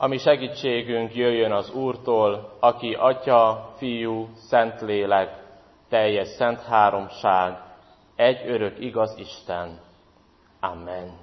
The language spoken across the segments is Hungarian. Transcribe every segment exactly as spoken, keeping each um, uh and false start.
A mi segítségünk jöjjön az Úrtól, aki Atya, Fiú, Szentlélek, teljes szent háromság, egy örök igaz Isten. Amen.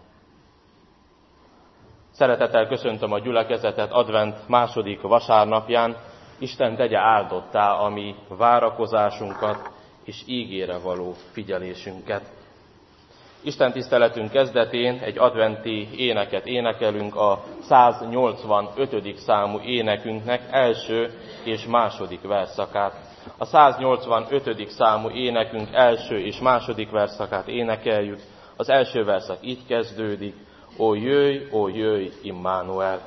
Szeretettel köszöntöm a gyülekezetet advent második vasárnapján. Isten tegye áldottá a mi várakozásunkat és ígére való figyelésünket. Isten tiszteletünk kezdetén egy adventi éneket énekelünk, a száznyolcvanötödik számú énekünknek első és második verszakát. A száznyolcvanötödik számú énekünk első és második verszakát énekeljük. Az első verszak így kezdődik: Ó jöjj, ó jöjj, Immanuel!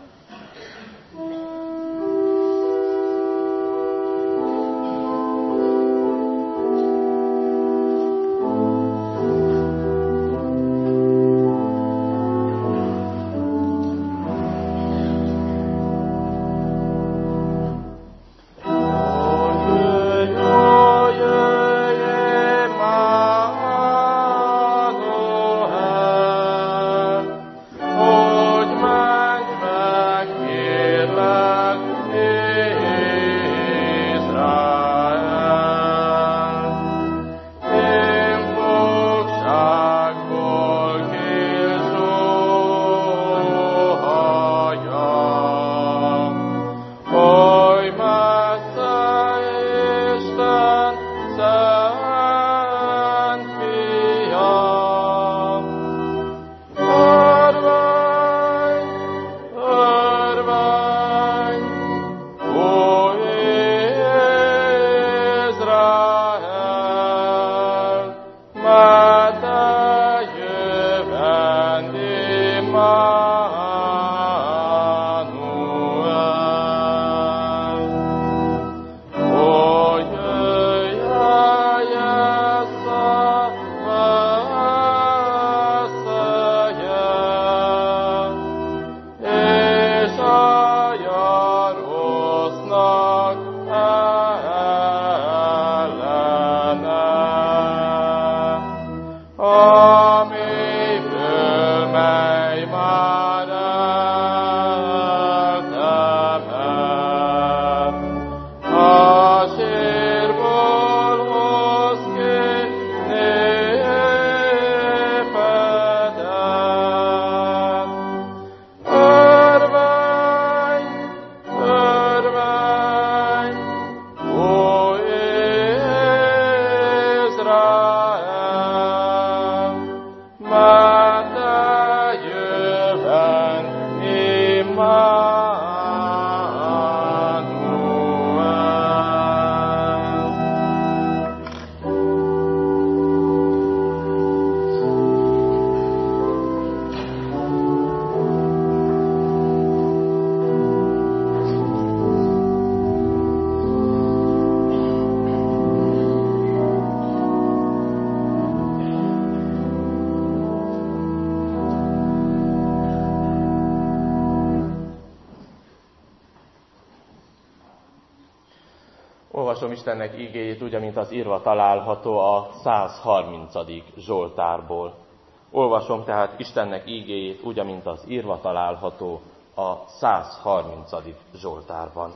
Olvasom Istennek igéjét úgy, amint az írva található a százharmincadik Zsoltárból. Olvasom tehát Istennek igéjét úgy, amint az írva található a százharmincadik Zsoltárban.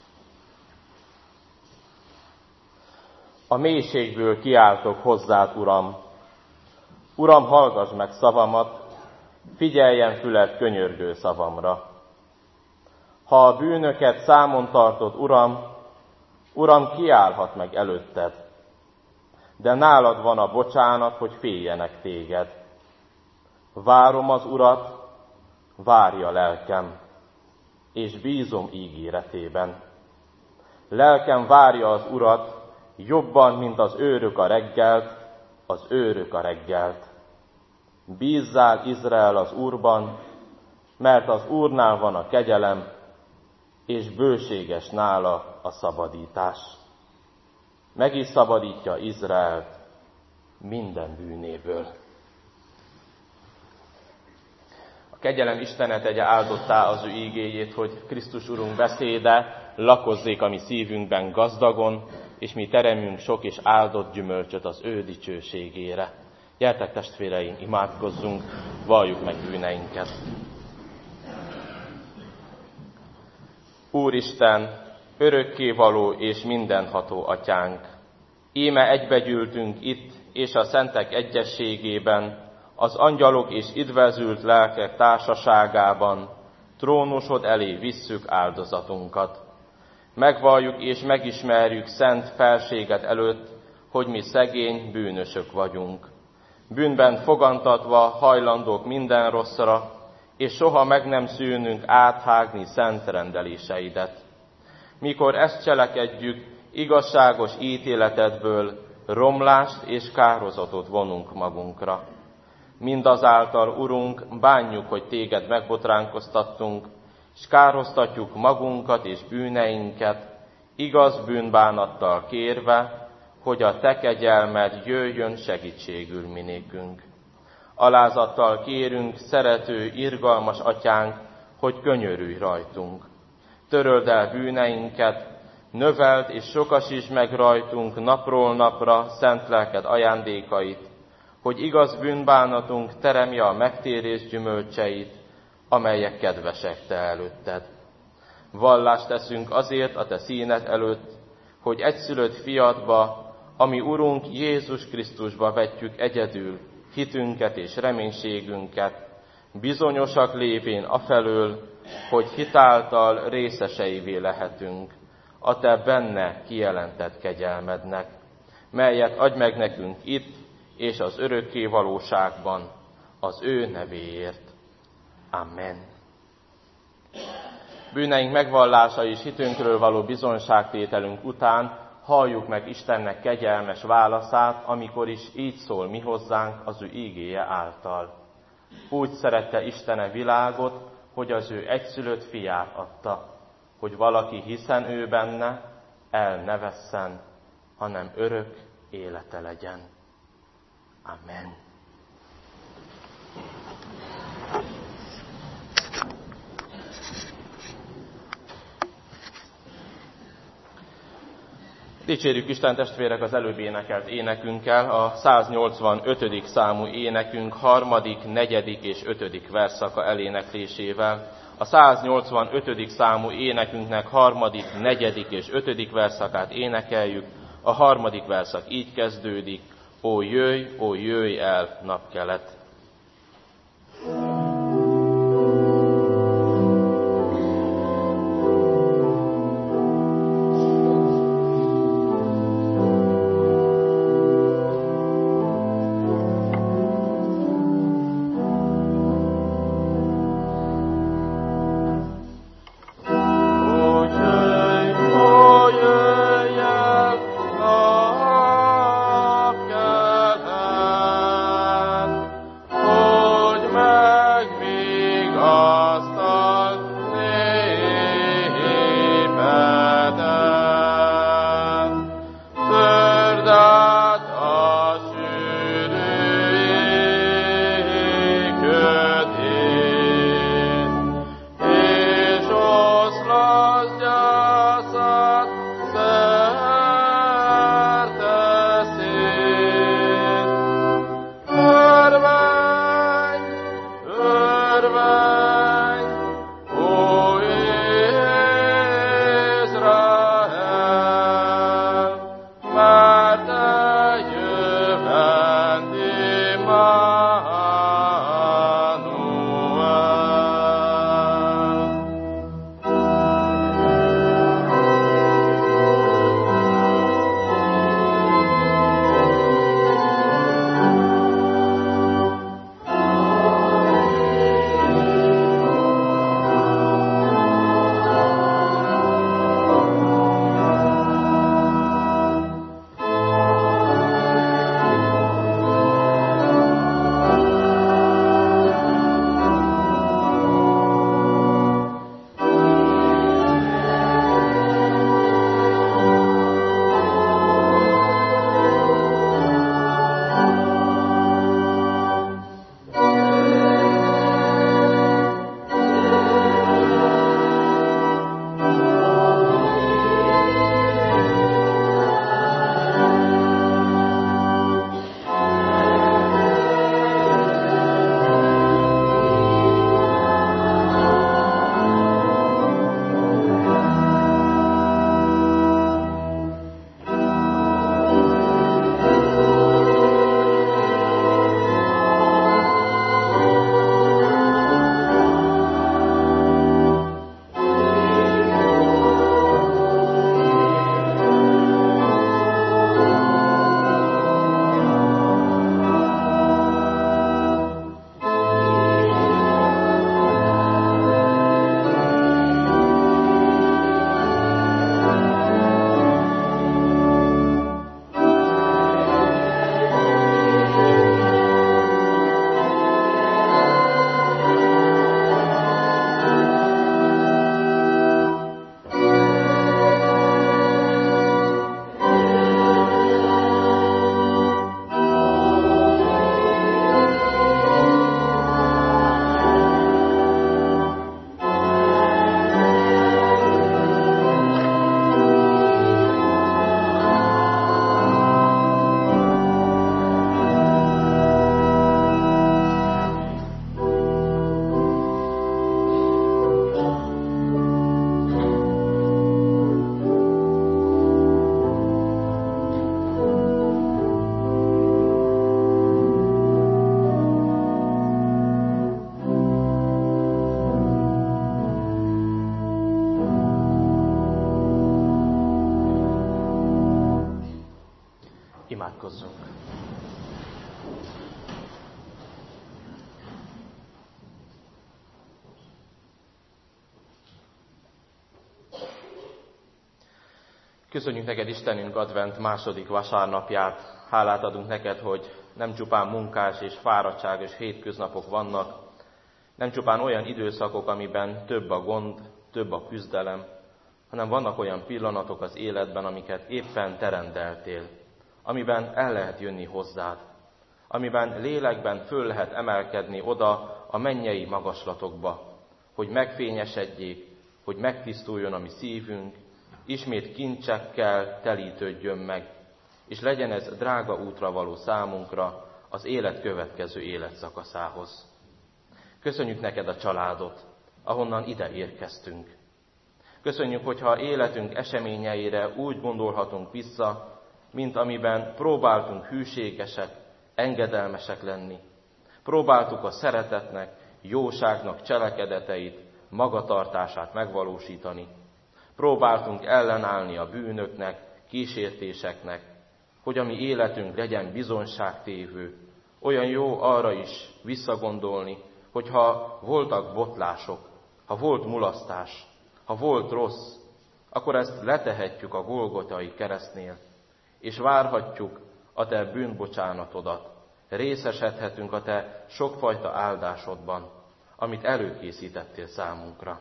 A mélységből kiáltok hozzád, Uram. Uram, hallgass meg szavamat, figyeljen füled könyörgő szavamra. Ha a bűnöket számon tartod, Uram, Uram, kiállhat meg előtted, de nálad van a bocsánat, hogy féljenek téged. Várom az Urat, várja lelkem, és bízom ígéretében. Lelkem várja az Urat, jobban, mint az őrök a reggelt, az őrök a reggelt. Bízzál, Izrael, az Úrban, mert az Úrnál van a kegyelem, és bőséges nála a szabadítás. Meg is szabadítja Izraelt minden bűnéből. A kegyelem Istene tegye áldottá az ő ígéjét, hogy Krisztus Urunk beszéde lakozzék a mi szívünkben gazdagon, és mi teremünk sok és áldott gyümölcsöt az ő dicsőségére. Gyertek, testvéreim, imádkozzunk, valljuk meg bűneinket. Úristen, örökkévaló és mindenható atyánk, íme egybegyűltünk itt és a szentek egyességében, az angyalok és üdvözült lelkek társaságában, trónusod elé visszük áldozatunkat. Megvalljuk és megismerjük szent felséged előtt, hogy mi szegény bűnösök vagyunk. Bűnben fogantatva hajlandók minden rosszra, és soha meg nem szűnünk áthágni szent rendeléseidet. Mikor ezt cselekedjük, igazságos ítéletedből romlást és kározatot vonunk magunkra. Mindazáltal, Urunk, bánjuk, hogy téged megbotránkoztattunk, s károztatjuk magunkat és bűneinket, igaz bűnbánattal kérve, hogy a te kegyelmed jöjjön segítségül minékünk. Alázattal kérünk, szerető, irgalmas atyánk, hogy könyörülj rajtunk. Töröld el bűneinket, növeld és sokasítsd meg rajtunk napról napra szent lelked ajándékait, hogy igaz bűnbánatunk teremje a megtérés gyümölcseit, amelyek kedvesek te előtted. Vallást teszünk azért a te színed előtt, hogy egyszülött fiadba, ami Urunk Jézus Krisztusba vetjük egyedül hitünket és reménységünket, bizonyosak lévén afelől, hogy hitáltal részeseivé lehetünk a te benne kijelentett kegyelmednek, melyet adj meg nekünk itt és az örökké valóságban az ő nevéért. Amen. Bűneink megvallása és hitünkről való bizonyságtételünk után halljuk meg Istennek kegyelmes válaszát, amikor is így szól mi hozzánk az ő ígéje által. Úgy szerette Isten a világot, hogy az ő egyszülött fiát adta, hogy valaki hiszen ő benne, el ne vesszen, hanem örök élete legyen. Amen. Dicsérjük Isten, testvérek, az előbb énekelt énekünkkel, a száznyolcvanötödik számú énekünk harmadik, negyedik és ötödik verszaka eléneklésével. A száznyolcvanötödik számú énekünknek harmadik, negyedik és ötödik verszakát énekeljük. A harmadik verszak így kezdődik: Ó jöjj, ó jöjj el, napkelet! Imádkozzunk! Köszönjük neked, Istenünk, advent második vasárnapját. Hálát adunk neked, hogy nem csupán munkás és fáradtságos hétköznapok vannak, nem csupán olyan időszakok, amiben több a gond, több a küzdelem, hanem vannak olyan pillanatok az életben, amiket éppen te rendeltél, amiben el lehet jönni hozzád, amiben lélekben föl lehet emelkedni oda a mennyei magaslatokba, hogy megfényesedjék, hogy megtisztuljon a mi szívünk, ismét kincsekkel telítődjön meg, és legyen ez drága útra való számunkra az élet következő életszakaszához. Köszönjük neked a családot, ahonnan ide érkeztünk. Köszönjük, hogyha életünk eseményeire úgy gondolhatunk vissza, mint amiben próbáltunk hűségesek, engedelmesek lenni. Próbáltuk a szeretetnek, jóságnak cselekedeteit, magatartását megvalósítani. Próbáltunk ellenállni a bűnöknek, kísértéseknek, hogy a mi életünk legyen bizonyságtévő. Olyan jó arra is visszagondolni, hogyha voltak botlások, ha volt mulasztás, ha volt rossz, akkor ezt letehetjük a Golgotai keresztnél, és várhatjuk a te bűnbocsánatodat, részesedhetünk a te sokfajta áldásodban, amit előkészítettél számunkra.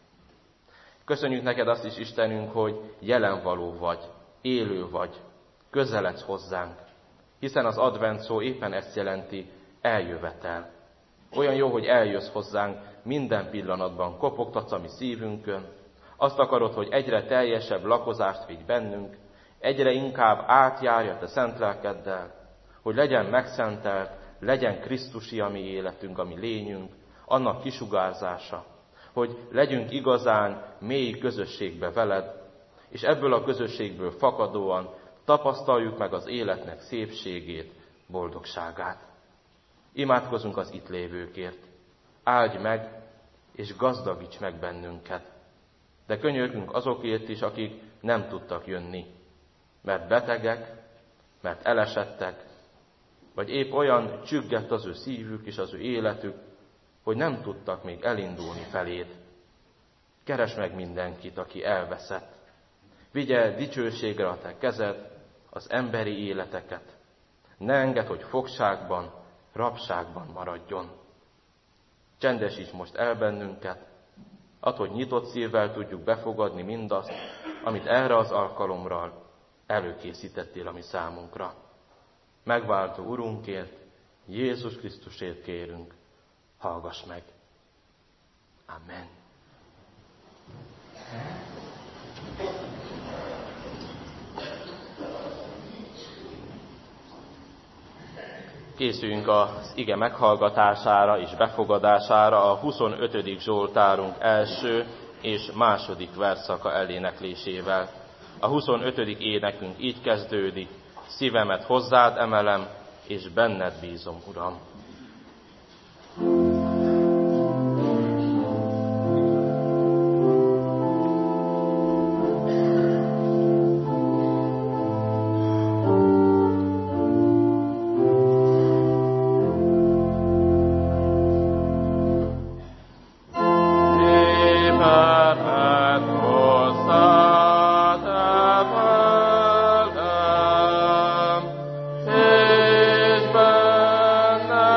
Köszönjük neked azt is, Istenünk, hogy jelenvaló vagy, élő vagy, közeledsz hozzánk, hiszen az advent szó éppen ezt jelenti, eljövetel. Olyan jó, hogy eljössz hozzánk minden pillanatban, kopogtatsz a mi szívünkön, azt akarod, hogy egyre teljesebb lakozást vigy bennünk, egyre inkább átjárja te szent lelkeddel, hogy legyen megszentelt, legyen Krisztusi a mi életünk, a mi lényünk, annak kisugárzása, hogy legyünk igazán mély közösségbe veled, és ebből a közösségből fakadóan tapasztaljuk meg az életnek szépségét, boldogságát. Imádkozunk az itt lévőkért. Áldj meg, és gazdagíts meg bennünket. De könyörgünk azokért is, akik nem tudtak jönni, mert betegek, mert elesettek, vagy épp olyan csüggett az ő szívük és az ő életük, hogy nem tudtak még elindulni feléd. Keresd meg mindenkit, aki elveszett. Vigye dicsőségre a te kezed az emberi életeket. Ne engedd, hogy fogságban, rabságban maradjon. Csendesíts most el bennünket, add, hogy nyitott szívvel tudjuk befogadni mindazt, amit erre az alkalomra előkészítettél a mi számunkra. Megváltó Urunkért, Jézus Krisztusért kérünk, hallgass meg. Amen. Készüljünk az ige meghallgatására és befogadására a huszonötödik Zsoltárunk első és második versszaka eléneklésével. A huszonötödik énekünk így kezdődik: szívemet hozzád emelem, és benned bízom, Uram. Benned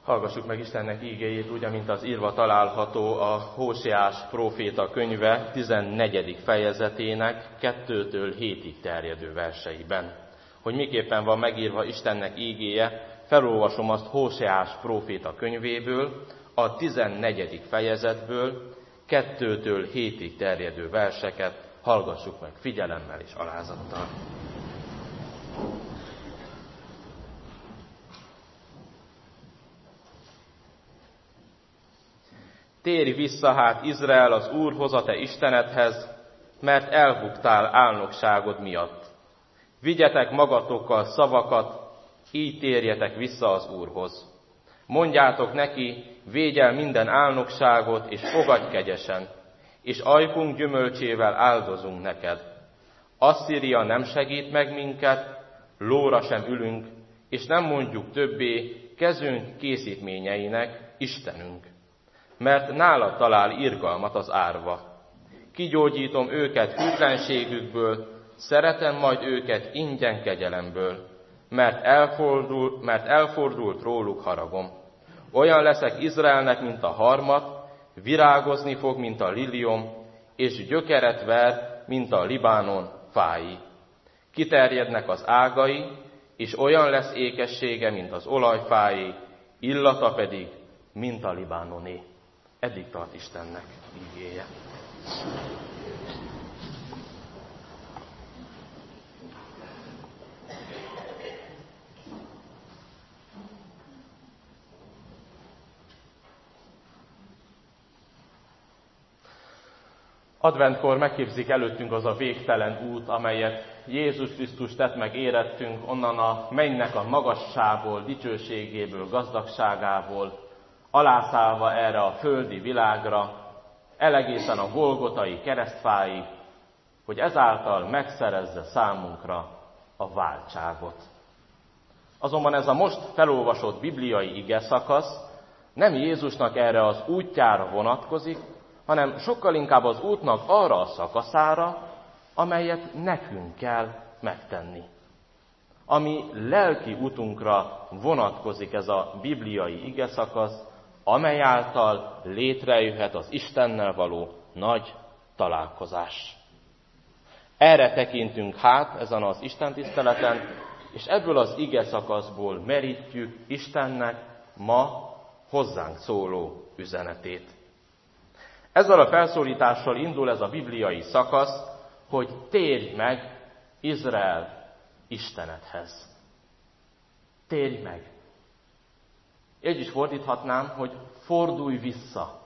Hallgassuk meg Istennek ígéjét, úgy, mint az írva található a Hóseás próféta könyve tizennegyedik fejezetének kettőtől hétig terjedő verseiben. Hogy miképpen van megírva Istennek ígéje, felolvasom azt Hóseás próféta könyvéből, a tizennegyedik fejezetből, kettőtől hétig terjedő verseket hallgassuk meg figyelemmel és alázattal. Térj vissza hát, Izrael, az Úrhoz, a te Istenedhez, mert elbuktál álnokságod miatt. Vigyetek magatokkal szavakat, így térjetek vissza az Úrhoz. Mondjátok neki, védj el minden álnokságot, és fogadj kegyesen, és ajkunk gyümölcsével áldozunk neked. Asszíria nem segít meg minket, lóra sem ülünk, és nem mondjuk többé kezünk készítményeinek, Istenünk. Mert nála talál irgalmat az árva. Kigyógyítom őket hűtlenségükből, szeretem majd őket ingyen kegyelemből, mert, elfordul, mert elfordult róluk haragom. Olyan leszek Izraelnek, mint a harmat, virágozni fog, mint a liliom, és gyökeret ver, mint a Libánon fái. Kiterjednek az ágai, és olyan lesz ékessége, mint az olajfáé, illata pedig, mint a Libánoné. Eddig tart Istennek ígéje. Adventkor megképzik előttünk az a végtelen út, amelyet Jézus Krisztus tett meg érettünk, onnan a mennynek a magassából, dicsőségéből, gazdagságából, alászállva erre a földi világra, elegészen a golgotai keresztfáig, hogy ezáltal megszerezze számunkra a váltságot. Azonban ez a most felolvasott bibliai ige szakasz nem Jézusnak erre az útjára vonatkozik, hanem sokkal inkább az útnak arra a szakaszára, amelyet nekünk kell megtenni. Ami lelki utunkra vonatkozik ez a bibliai ige szakasz, amely által létrejöhet az Istennel való nagy találkozás. Erre tekintünk hát ezen az istentiszteleten, és ebből az ige szakaszból merítjük Istennek ma hozzánk szóló üzenetét. Ezzel a felszólítással indul ez a bibliai szakasz, hogy térj meg Izrael Istenedhez. Térj meg! Így is fordíthatnám, hogy fordulj vissza.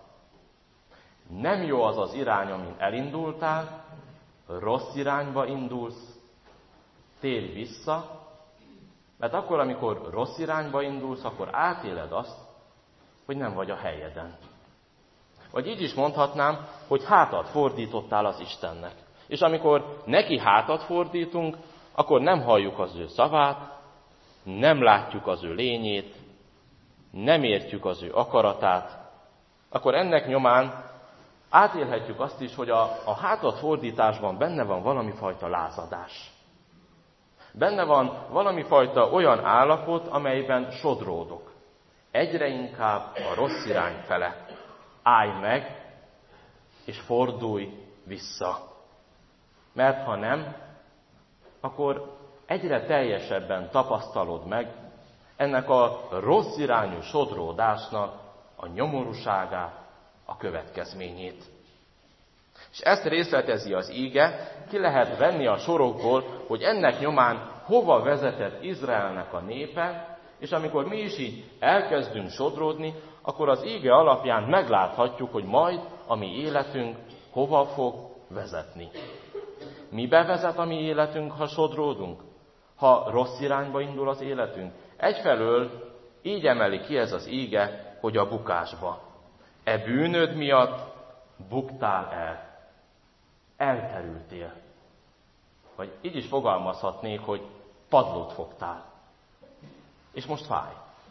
Nem jó az az irány, amin elindultál, rossz irányba indulsz, térj vissza, mert akkor, amikor rossz irányba indulsz, akkor átéled azt, hogy nem vagy a helyeden. Vagy így is mondhatnám, hogy hátat fordítottál az Istennek. És amikor neki hátat fordítunk, akkor nem halljuk az ő szavát, nem látjuk az ő lényét, nem értjük az ő akaratát, akkor ennek nyomán átélhetjük azt is, hogy a, a hátat fordításban benne van valami fajta lázadás. Benne van valami fajta olyan állapot, amelyben sodródok. Egyre inkább a rossz irány fele. Állj meg, és fordulj vissza. Mert ha nem, akkor egyre teljesebben tapasztalod meg ennek a rossz irányú sodródásnak a nyomorúságát, a következményét. És ezt részletezi az íge, ki lehet venni a sorokból, hogy ennek nyomán hova vezetett Izraelnek a népe, és amikor mi is így elkezdünk sodródni, akkor az íge alapján megláthatjuk, hogy majd a mi életünk hova fog vezetni. Mibe vezet a mi életünk, ha sodródunk? Ha rossz irányba indul az életünk? Egyfelől így emeli ki ez az íge, hogy a bukásba. E bűnöd miatt buktál el. Elterültél. Vagy így is fogalmazhatnék, hogy padlót fogtál. És most fáj.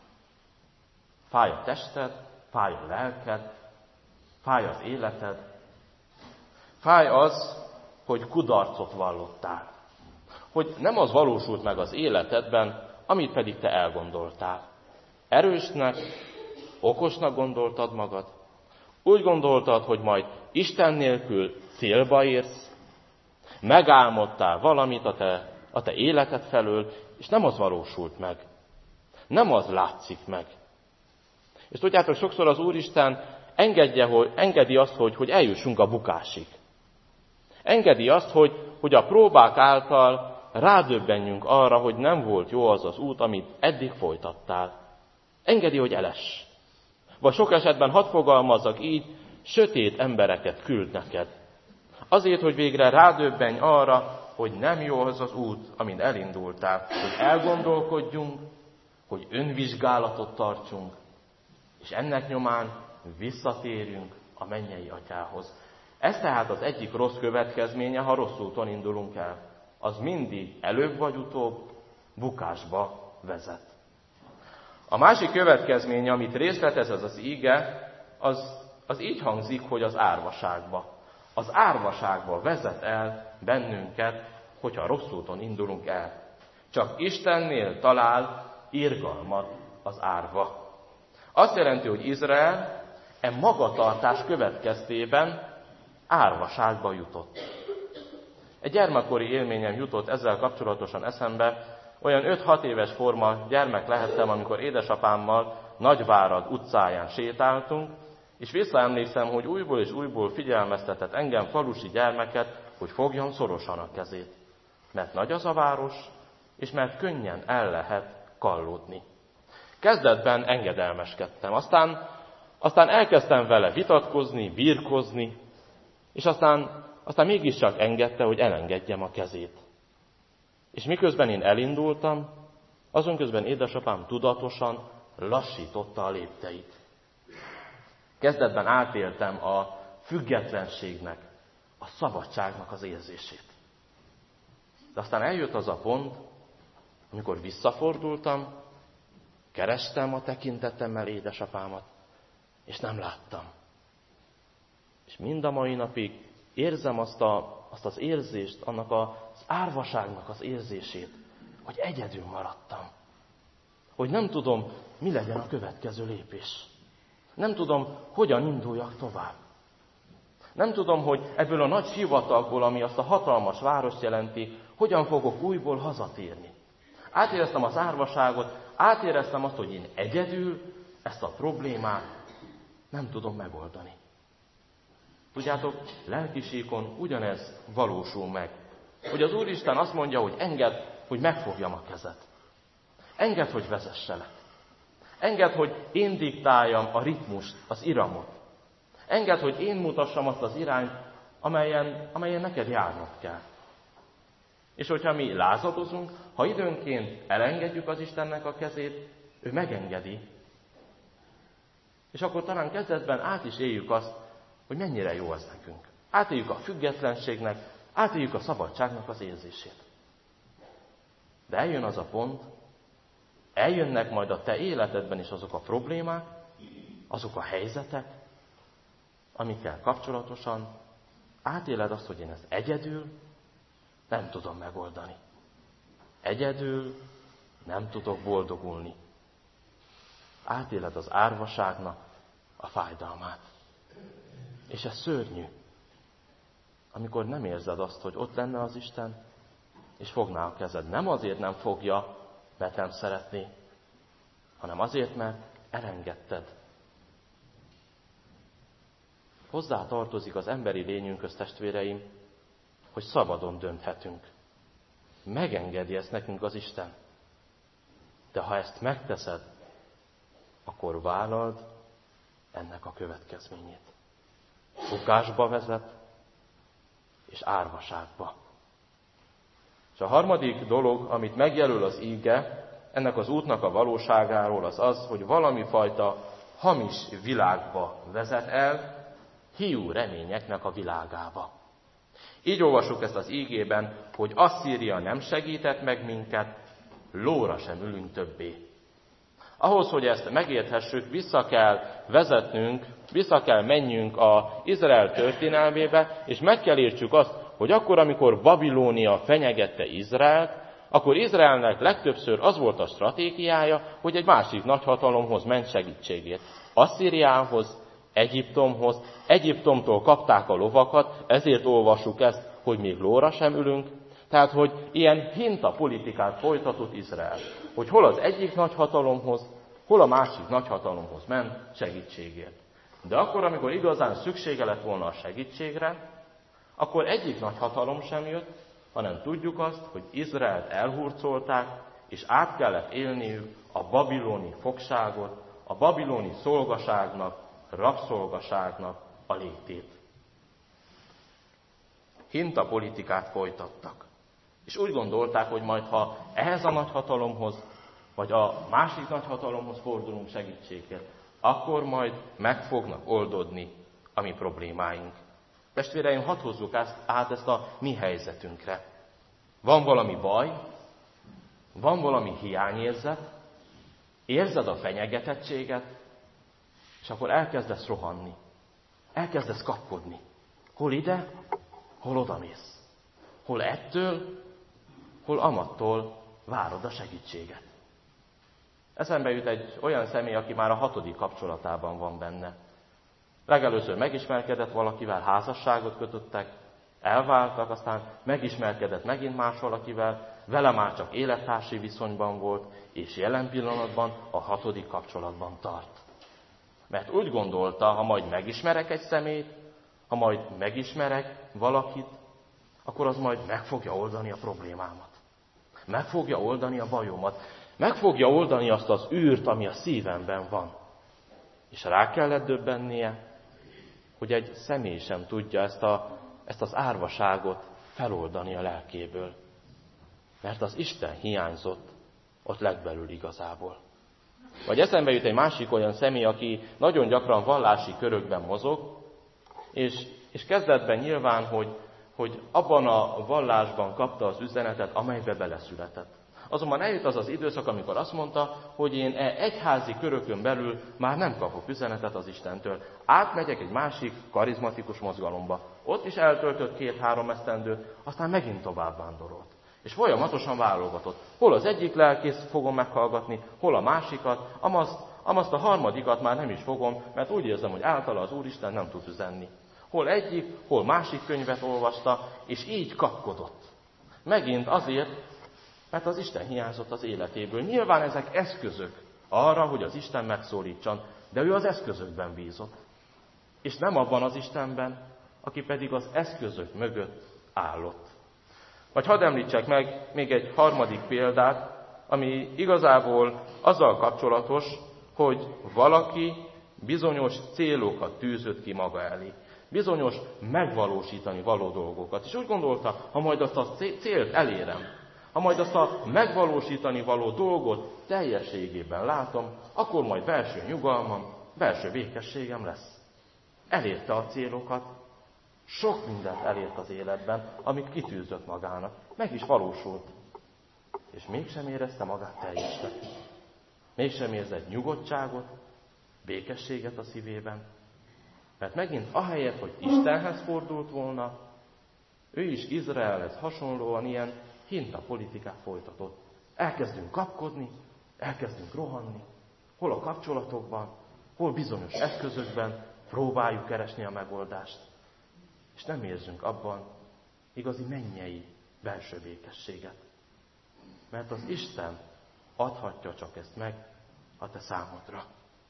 Fáj a tested, fáj a lelked, fáj az életed. Fáj az, hogy kudarcot vallottál. Hogy nem az valósult meg az életedben, amit pedig te elgondoltál. Erősnek, okosnak gondoltad magad? Úgy gondoltad, hogy majd Isten nélkül célba érsz? Megálmodtál valamit a te, a te életed felől, és nem az valósult meg. Nem az látszik meg. És tudjátok, sokszor az Úristen engedje, hogy, engedi azt, hogy, hogy eljussunk a bukásig. Engedi azt, hogy, hogy a próbák által rádöbbenjünk arra, hogy nem volt jó az az út, amit eddig folytattál. Engedi, hogy eless. Vagy sok esetben, hadd fogalmazzak így, sötét embereket küld neked. Azért, hogy végre rádöbbenj arra, hogy nem jó az az út, amin elindultál. Hogy elgondolkodjunk, hogy önvizsgálatot tartsunk, és ennek nyomán visszatérjünk a mennyei Atyához. Ez tehát az egyik rossz következménye, ha rossz úton indulunk el. Az mindig előbb vagy utóbb bukásba vezet. A másik következménye, amit részletez ez az íge, az, az így hangzik, hogy az árvaságba. Az árvaságba vezet el bennünket, hogyha rossz úton indulunk el. Csak Istennél talál irgalmat az árva. Azt jelenti, hogy Izrael e magatartás következtében árvaságba jutott. Egy gyermekkori élményem jutott ezzel kapcsolatosan eszembe. Olyan öt-hat éves forma gyermek lehettem, amikor édesapámmal Nagyvárad utcáján sétáltunk, és visszaemlékszem, hogy újból és újból figyelmeztetett engem, falusi gyermeket, hogy fogjam szorosan a kezét. Mert nagy az a város, és mert könnyen el lehet kallódni. Kezdetben engedelmeskedtem, aztán, aztán elkezdtem vele vitatkozni, birkozni, és aztán, aztán mégiscsak engedte, hogy elengedjem a kezét. És miközben én elindultam, azon közben édesapám tudatosan lassította a lépteit. Kezdetben átéltem a függetlenségnek, a szabadságnak az érzését. De aztán eljött az a pont, amikor visszafordultam, kerestem a tekintetemmel édesapámat, és nem láttam. És mind a mai napig érzem azt, a, azt az érzést, annak az árvaságnak az érzését, hogy egyedül maradtam. Hogy nem tudom, mi legyen a következő lépés. Nem tudom, hogyan induljak tovább. Nem tudom, hogy ebből a nagy sivatagból, ami azt a hatalmas várost jelenti, hogyan fogok újból hazatérni. Átéreztem az árvaságot, átéreztem azt, hogy én egyedül ezt a problémát nem tudom megoldani. Tudjátok, lelkisíkon ugyanez valósul meg. Hogy az Úristen azt mondja, hogy engedd, hogy megfogjam a kezed. Engedd, hogy vezesselek. Engedd, hogy én diktáljam a ritmust, az iramot. Engedd, hogy én mutassam azt az irányt, amelyen, amelyen neked járnod kell. És hogyha mi lázadozunk, ha időnként elengedjük az Istennek a kezét, ő megengedi. És akkor talán kezdetben át is éljük azt, hogy mennyire jó ez nekünk. Átéljük a függetlenségnek, átéljük a szabadságnak az érzését. De eljön az a pont, eljönnek majd a te életedben is azok a problémák, azok a helyzetek, amikkel kapcsolatosan átéled azt, hogy én ezt egyedül nem tudom megoldani. Egyedül nem tudok boldogulni. Átéled az árvaságnak a fájdalmát. És ez szörnyű, amikor nem érzed azt, hogy ott lenne az Isten, és fogná a kezed. Nem azért nem fogja, mert nem szeretné, hanem azért, mert elengedted. Hozzá tartozik az emberi lényünkhöz, testvéreim, hogy szabadon dönthetünk. Megengedi ezt nekünk az Isten. De ha ezt megteszed, akkor vállald ennek a következményét. Bukásba vezet, és árvaságba. És a harmadik dolog, amit megjelöl az íge, ennek az útnak a valóságáról, az az, hogy valami fajta hamis világba vezet el, hiú reményeknek a világába. Így olvassuk ezt az ígében, hogy Asszíria nem segített meg minket, lóra sem ülünk többé. Ahhoz, hogy ezt megérthessük, vissza kell vezetnünk, vissza kell menjünk az Izrael történelmébe, és meg kell értsük azt, hogy akkor, amikor Babilónia fenyegette Izraelt, akkor Izraelnek legtöbbször az volt a stratégiája, hogy egy másik nagyhatalomhoz ment segítségét. Asszíriához, Egyiptomhoz, Egyiptomtól kapták a lovakat, ezért olvassuk ezt, hogy még lóra sem ülünk. Tehát, hogy ilyen hintapolitikát folytatott Izrael, hogy hol az egyik nagyhatalomhoz, hol a másik nagyhatalomhoz ment segítségért. De akkor, amikor igazán szüksége lett volna a segítségre, akkor egyik nagyhatalom sem jött, hanem tudjuk azt, hogy Izraelt elhurcolták, és át kellett élniük a babiloni fogságot, a babiloni szolgaságnak, rabszolgaságnak a létét. Hintapolitikát folytattak. És úgy gondolták, hogy majd ha ehhez a nagyhatalomhoz, vagy a másik nagyhatalomhoz fordulunk segítségért, akkor majd meg fognak oldódni a mi problémáink. Testvéreim, hadd hozzuk át ezt a mi helyzetünkre. Van valami baj, van valami hiányérzet, érzed a fenyegetettséget, és akkor elkezdesz rohanni, elkezdesz kapkodni. Hol ide, hol odamész. Hol ettől, hol amattól várod a segítséget. Eszembe jut egy olyan személy, aki már a hatodik kapcsolatában van benne. Legelőször megismerkedett valakivel, házasságot kötöttek, elváltak, aztán megismerkedett megint más valakivel, vele már csak élettársi viszonyban volt, és jelen pillanatban a hatodik kapcsolatban tart. Mert úgy gondolta, ha majd megismerek egy szemét, ha majd megismerek valakit, akkor az majd meg fogja oldani a problémámat. Meg fogja oldani a bajomat. Meg fogja oldani azt az űrt, ami a szívemben van. És rá kellett döbbennie, hogy egy személy sem tudja ezt, a, ezt az árvaságot feloldani a lelkéből. Mert az Isten hiányzott ott legbelül igazából. Vagy eszembe jut egy másik olyan személy, aki nagyon gyakran vallási körökben mozog, és, és kezdetben nyilván, hogy, hogy abban a vallásban kapta az üzenetet, amelybe beleszületett. Azonban eljött az az időszak, amikor azt mondta, hogy én e egyházi körökön belül már nem kapok üzenetet az Istentől. Átmegyek egy másik karizmatikus mozgalomba. Ott is eltöltött két-három esztendőt, aztán megint tovább vándorolt. És folyamatosan válogatott. Hol az egyik lelkész fogom meghallgatni, hol a másikat, amazt, amazt a harmadikat már nem is fogom, mert úgy érzem, hogy általa az Úristen nem tud üzenni. Hol egyik, hol másik könyvet olvasta, és így kapkodott. Megint azért, mert az Isten hiányzott az életéből. Nyilván ezek eszközök arra, hogy az Isten megszólítson, de ő az eszközökben bízott. És nem abban az Istenben, aki pedig az eszközök mögött állott. Vagy hadd említsek meg még egy harmadik példát, ami igazából azzal kapcsolatos, hogy valaki bizonyos célokat tűzött ki maga elé. Bizonyos megvalósítani való dolgokat. És úgy gondolta, ha majd azt a célt elérem, ha majd azt a megvalósítani való dolgot teljességében látom, akkor majd belső nyugalmam, belső békességem lesz. Elérte a célokat, sok mindent elért az életben, amit kitűzött magának. Meg is valósult. És mégsem érezte magát teljesnek. Mégsem érzett nyugodtságot, békességet a szívében. Mert megint ahelyett, hogy Istenhez fordult volna, ő is Izraelhez hasonlóan ilyen hintapolitikát folytatott. Elkezdünk kapkodni, elkezdünk rohanni, hol a kapcsolatokban, hol bizonyos eszközökben próbáljuk keresni a megoldást. És nem érzünk abban igazi mennyei belső békességet. Mert az Isten adhatja csak ezt meg a te számodra.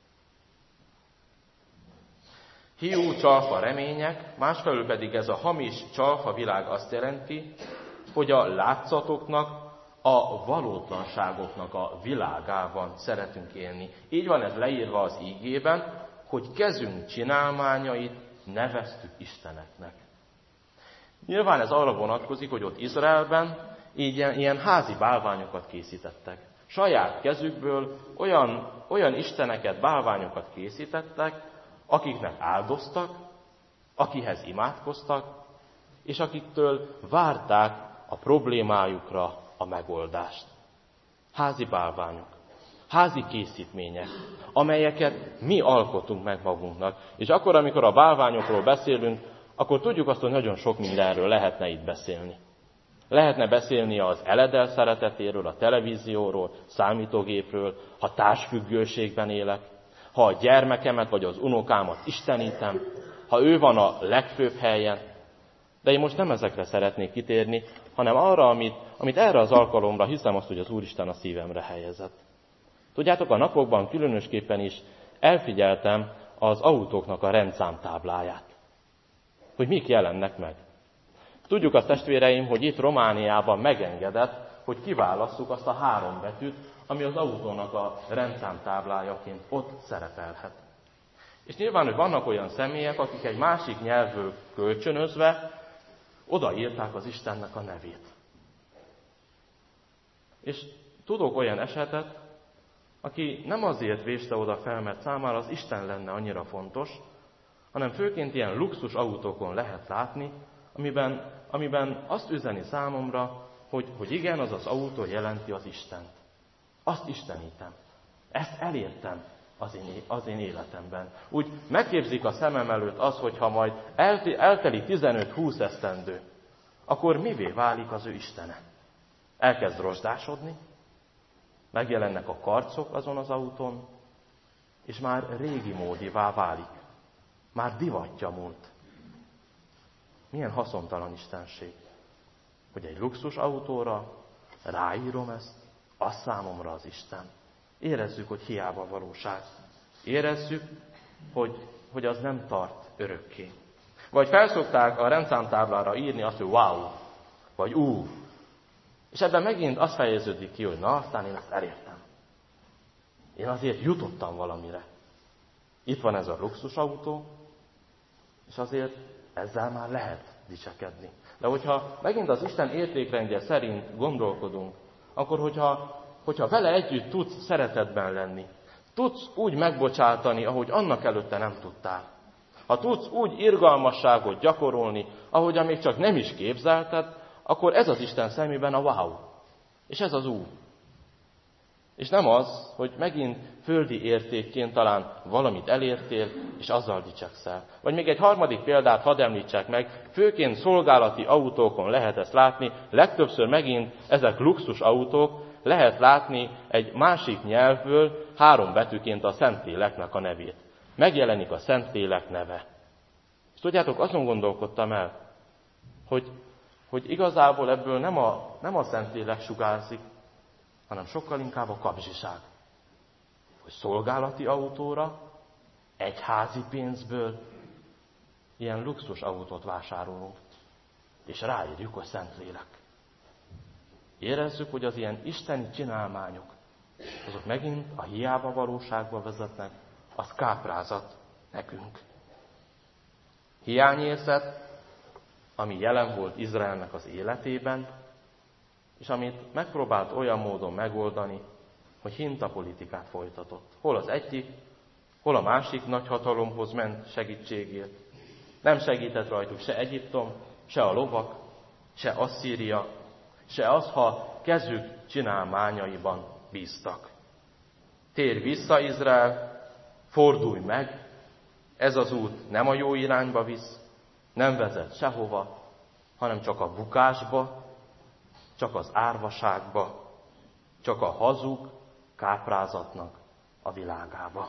Hiú, csalfa remények, másfelől pedig ez a hamis csalfa világ azt jelenti, hogy a látszatoknak, a valótlanságoknak a világában szeretünk élni. Így van ez leírva az ígében, hogy kezünk csinálmányait neveztük Isteneknek. Nyilván ez arra vonatkozik, hogy ott Izraelben így ilyen, ilyen házi bálványokat készítettek. Saját kezükből olyan, olyan isteneket, bálványokat készítettek, akiknek áldoztak, akihez imádkoztak, és akiktől várták a problémájukra a megoldást. Házi bálványok, házi készítmények, amelyeket mi alkotunk meg magunknak. És akkor, amikor a bálványokról beszélünk, akkor tudjuk azt, hogy nagyon sok mindenről lehetne itt beszélni. Lehetne beszélni az eledel szeretetéről, a televízióról, számítógépről, ha társfüggőségben élek, ha a gyermekemet vagy az unokámat istenítem, ha ő van a legfőbb helyen. De én most nem ezekre szeretnék kitérni, hanem arra, amit, amit erre az alkalomra hiszem azt, hogy az Úristen a szívemre helyezett. Tudjátok, a napokban különösképpen is elfigyeltem az autóknak a rendszámtábláját, hogy mik jelennek meg. Tudjuk azt, testvéreim, hogy itt Romániában megengedett, hogy kiválasszuk azt a három betűt, ami az autónak a rendszámtáblájaként ott szerepelhet. És nyilván, hogy vannak olyan személyek, akik egy másik nyelvből kölcsönözve odaírták az Istennek a nevét. És tudok olyan esetet, aki nem azért véste oda fel, mert számára az Isten lenne annyira fontos, hanem főként ilyen luxus autókon lehet látni, amiben, amiben azt üzeni számomra, hogy, hogy igen, az az autó jelenti az Istent. Azt istenítem. Ezt elértem az én, az én életemben. Úgy megképzik a szemem előtt az, hogyha majd elteli tizenöt-húsz esztendő, akkor mivé válik az ő Istene? Elkezd rozsdásodni, megjelennek a karcok azon az autón, és már régi módivá válik. Már divatja múlt. Milyen haszontalan istenség, hogy egy luxus autóra ráírom ezt, az számomra az Isten. Érezzük, hogy hiába valóság. Érezzük, hogy, hogy az nem tart örökké. Vagy felszokták a rendszámtáblára írni azt, hogy wow, vagy ú. És ebben megint az fejeződik ki, hogy na, aztán én ezt elértem. Én azért jutottam valamire. Itt van ez a luxusautó, és azért ezzel már lehet dicsekedni. De hogyha megint az Isten értékrendje szerint gondolkodunk, akkor hogyha, hogyha vele együtt tudsz szeretetben lenni, tudsz úgy megbocsátani, ahogy annak előtte nem tudtál. Ha tudsz úgy irgalmasságot gyakorolni, ahogy még csak nem is képzelted, akkor ez az Isten szemében a wow. És ez az ú. És nem az, hogy megint földi értékként talán valamit elértél, és azzal dicsekszel. Vagy még egy harmadik példát hadd említsek meg, főként szolgálati autókon lehet ezt látni, legtöbbször megint ezek luxus autók, lehet látni egy másik nyelvből három betűként a Szentléleknek a nevét. Megjelenik a Szentlélek neve. És tudjátok, azon gondolkodtam el, hogy, hogy igazából ebből nem a, nem a Szentlélek sugárzik, hanem sokkal inkább a kapzsiság. Hogy szolgálati autóra, egyházi pénzből ilyen luxus autót vásárolunk, és ráírjuk, hogy Szentlélek. Érezzük, hogy az ilyen isteni csinálmányok, azok megint a hiába valóságba vezetnek, az káprázat nekünk. Hiányérzet, ami jelen volt Izraelnek az életében, és amit megpróbált olyan módon megoldani, hogy hintapolitikát folytatott. Hol az egyik, hol a másik nagyhatalomhoz ment segítségért. Nem segített rajtuk se Egyiptom, se a lovak, se Asszíria, se az, ha kezük csinálmányaiban bíztak. Térj vissza, Izrael, fordulj meg, ez az út nem a jó irányba visz, nem vezet sehova, hanem csak a bukásba, csak az árvaságba, csak a hazug káprázatnak a világába.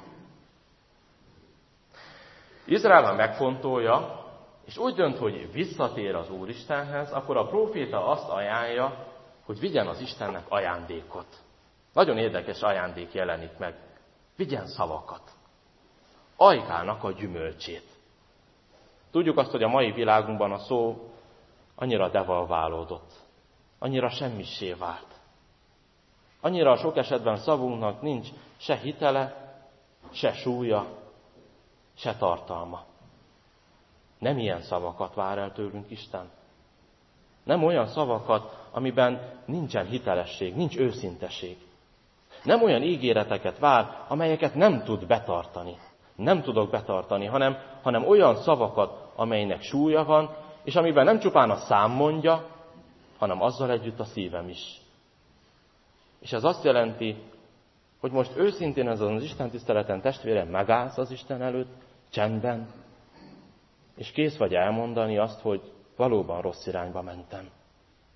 Izrael, ha megfontolja, és úgy dönt, hogy visszatér az Úristenhez, akkor a próféta azt ajánlja, hogy vigyen az Istennek ajándékot. Nagyon érdekes ajándék jelenik meg. Vigyen szavakat. Ajkának a gyümölcsét. Tudjuk azt, hogy a mai világunkban a szó annyira devalválódott. Annyira semmissé vált. Annyira sok esetben szavunknak nincs se hitele, se súlya, se tartalma. Nem ilyen szavakat vár el tőlünk Isten. Nem olyan szavakat, amiben nincsen hitelesség, nincs őszinteség. Nem olyan ígéreteket vár, amelyeket nem tud betartani. Nem tudok betartani, hanem, hanem olyan szavakat, amelynek súlya van, és amiben nem csupán a szám mondja, hanem azzal együtt a szívem is. És ez azt jelenti, hogy most őszintén azon az Isten tiszteleten, testvérem, megállsz az Isten előtt, csendben, és kész vagy elmondani azt, hogy valóban rossz irányba mentem.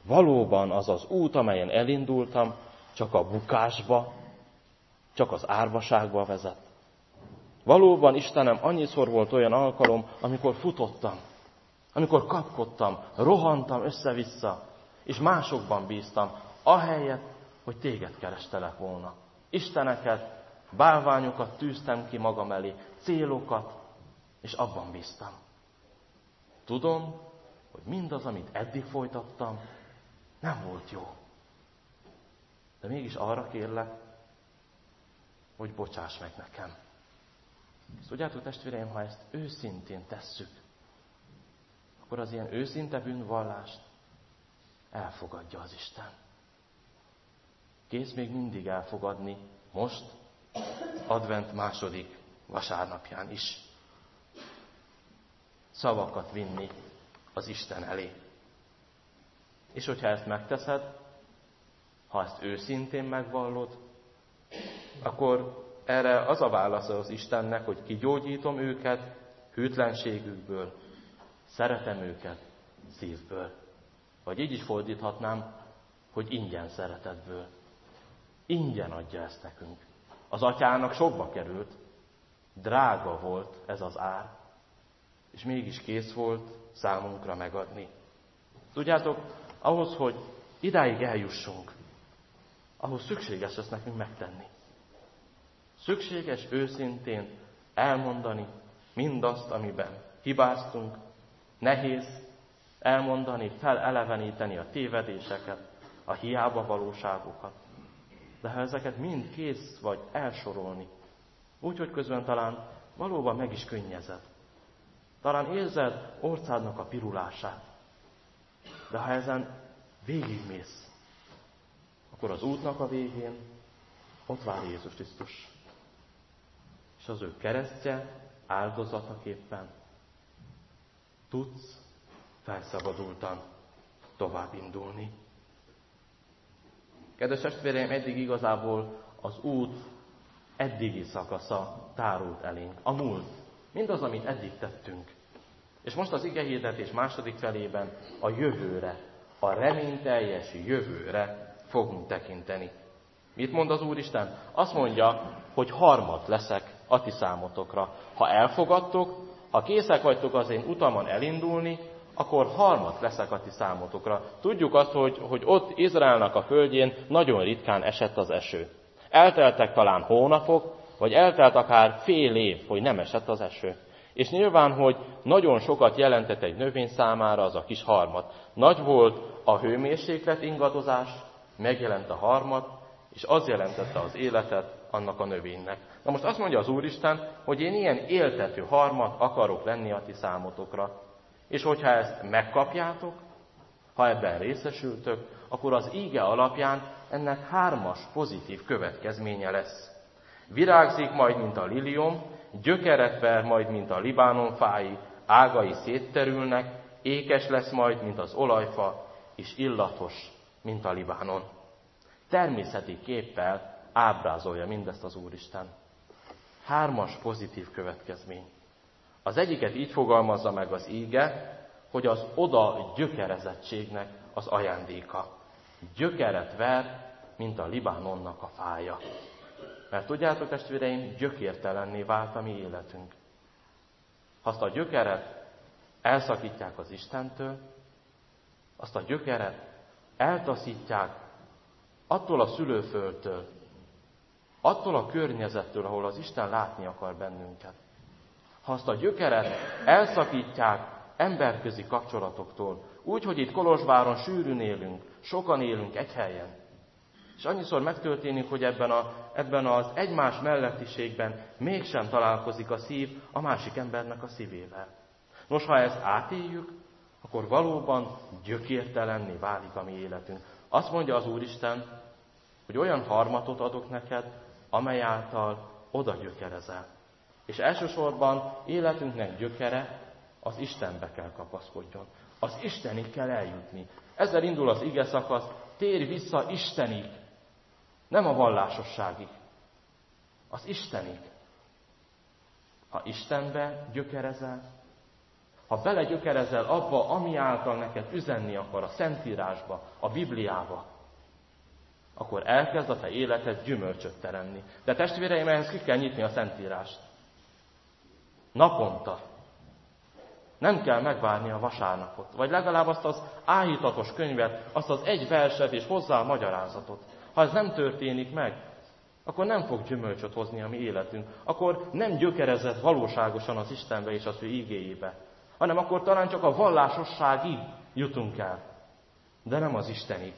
valóban az az út, amelyen elindultam, csak a bukásba, csak az árvaságba vezet. Valóban, Istenem, annyiszor volt olyan alkalom, amikor futottam, amikor kapkodtam, rohantam össze-vissza, és másokban bíztam, ahelyett, hogy téged kerestelek volna. Isteneket, bálványokat tűztem ki magam elé, célokat, és abban bíztam. Tudom, hogy mindaz, amit eddig folytattam, nem volt jó. De mégis arra kérlek, hogy bocsáss meg nekem. Ezt tudjátok, testvéreim, ha ezt őszintén tesszük, akkor az ilyen őszinte bűnvallást elfogadja az Isten. Kész még mindig elfogadni, most, advent második vasárnapján is. Szavakat vinni az Isten elé. És hogyha ezt megteszed, ha ezt őszintén megvallod, akkor erre az a válasz az Istennek, hogy kigyógyítom őket hűtlenségükből, szeretem őket szívből. Vagy így is fordíthatnám, hogy ingyen szeretetből. Ingyen adja ezt nekünk. Az atyának sokba került, drága volt ez az ár, és mégis kész volt számunkra megadni. Tudjátok, ahhoz, hogy idáig eljussunk, ahhoz szükséges ezt nekünk megtenni. Szükséges őszintén elmondani mindazt, amiben hibáztunk, nehéz elmondani, feleleveníteni a tévedéseket, a hiába valóságokat. De ha ezeket mind kész vagy elsorolni, úgyhogy közben talán valóban meg is könnyezed. Talán érzed orcádnak a pirulását. De ha ezen végigmész, akkor az útnak a végén ott vár Jézus Krisztus. És az ő keresztje áldozataképpen tudsz felszabadultan tovább indulni. Kedves testvéreim, eddig igazából az út eddigi szakasza tárult elénk. A múlt. Mindaz, amit eddig tettünk. És most az igehirdetés második felében a jövőre, a reményteljes jövőre fogunk tekinteni. Mit mond az Úristen? Azt mondja, hogy harmad leszek a ti számotokra. Ha elfogadtok, ha készek vagytok az én utamon elindulni, akkor harmad leszek a ti számotokra. Tudjuk azt, hogy, hogy ott Izraelnek a földjén nagyon ritkán esett az eső. Elteltek talán hónapok, vagy eltelt akár fél év, hogy nem esett az eső. És nyilván, hogy nagyon sokat jelentett egy növény számára az a kis harmad. Nagy volt a hőmérséklet ingadozás, megjelent a harmad, és az jelentette az életet annak a növénynek. Na most azt mondja az Úristen, hogy én ilyen éltető harmad akarok lenni a ti számotokra. És hogyha ezt megkapjátok, ha ebben részesültök, akkor az íge alapján ennek hármas pozitív következménye lesz. Virágzik majd, mint a liliom, gyökeret ver majd, mint a Libánon fái, ágai szétterülnek, ékes lesz majd, mint az olajfa, és illatos, mint a Libánon. Természeti képpel ábrázolja mindezt az Úristen. Hármas pozitív következmény. Az egyiket így fogalmazza meg az íge, hogy az oda gyökerezettségnek az ajándéka. Gyökeret ver, mint a Libánonnak a fája. Mert tudjátok, testvéreim, gyökértelenné vált a mi életünk. Ha azt a gyökeret elszakítják az Istentől, azt a gyökeret eltaszítják attól a szülőföldtől, attól a környezettől, ahol az Isten látni akar bennünket. Ha azt a gyökeret elszakítják emberközi kapcsolatoktól, úgy, hogy itt Kolozsváron sűrűn élünk, sokan élünk egy helyen, és annyiszor megtörténik, hogy ebben, a, ebben az egymás mellettiségben mégsem találkozik a szív a másik embernek a szívével. Nos, ha ezt átéljük, akkor valóban gyökértelenné válik a mi életünk. Azt mondja az Úristen, hogy olyan harmatot adok neked, amely által oda gyökerezel. És elsősorban életünknek gyökere az Istenbe kell kapaszkodjon. Az Istenig kell eljutni. Ezzel indul az ige szakasz, térj vissza Istenig, nem a vallásosságig. Az Istenig. Ha Istenbe gyökerezel, ha belegyökerezel abba, ami által neked üzenni akar, a Szentírásba, a Bibliába, akkor elkezd a te életed gyümölcsöt teremni. De testvéreim, ehhez ki kell nyitni a Szentírást. Naponta. Nem kell megvárni a vasárnapot, vagy legalább azt az áhítatos könyvet, azt az egy verset és hozzá a magyarázatot. Ha ez nem történik meg, akkor nem fog gyümölcsöt hozni a mi életünk. Akkor nem gyökerezett valóságosan az Istenbe és az ő igéjébe, hanem akkor talán csak a vallásosságig jutunk el, de nem az Istenig.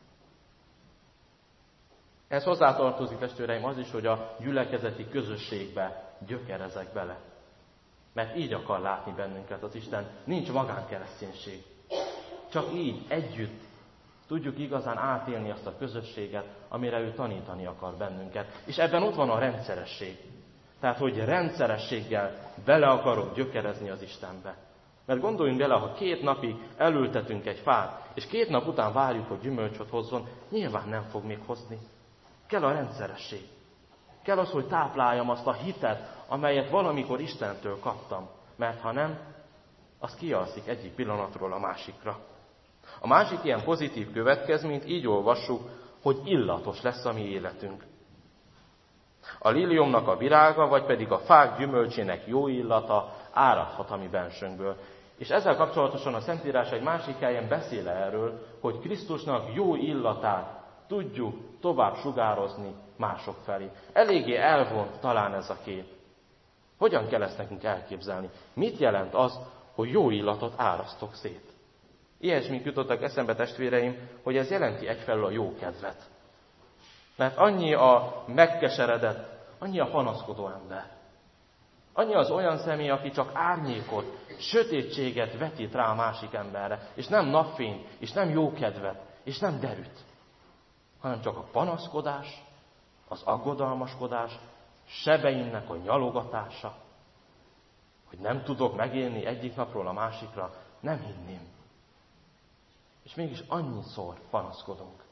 Ez hozzátartozik, testvéreim, az is, hogy a gyülekezeti közösségbe gyökerezek bele. Mert így akar látni bennünket az Isten. Nincs magánkereszténység. Csak így, együtt tudjuk igazán átélni azt a közösséget, amire ő tanítani akar bennünket. És ebben ott van a rendszeresség. Tehát, hogy rendszerességgel bele akarok gyökerezni az Istenbe. Mert gondoljunk bele, ha két napig elültetünk egy fát, és két nap után várjuk, hogy gyümölcsöt hozzon, nyilván nem fog még hozni. Kell a rendszeresség. Kell az, hogy tápláljam azt a hitet, amelyet valamikor Istentől kaptam. Mert ha nem, az kialszik egyik pillanatról a másikra. A másik ilyen pozitív következményt így olvassuk, hogy illatos lesz a mi életünk. A liliomnak a virága, vagy pedig a fák gyümölcsének jó illata áradhat a mi bensőnkből. És ezzel kapcsolatosan a Szentírás egy másik helyen beszél erről, hogy Krisztusnak jó illatát tudjuk tovább sugározni mások felé. Eléggé elvont talán ez a kép. Hogyan kell ezt nekünk elképzelni? Mit jelent az, hogy jó illatot árasztok szét? Ilyesmik jutottak eszembe, testvéreim, hogy ez jelenti egyfelől a jó kedvet. Mert annyi a megkeseredett, annyi a panaszkodó ember. Annyi az olyan személy, aki csak árnyékot, sötétséget vetít rá a másik emberre, és nem napfényt, és nem jó kedvet, és nem derűt, hanem csak a panaszkodás, az aggodalmaskodás, sebeimnek a nyalogatása, hogy nem tudok megélni egyik napról a másikra, nem hinném. És mégis annyiszor panaszkodunk.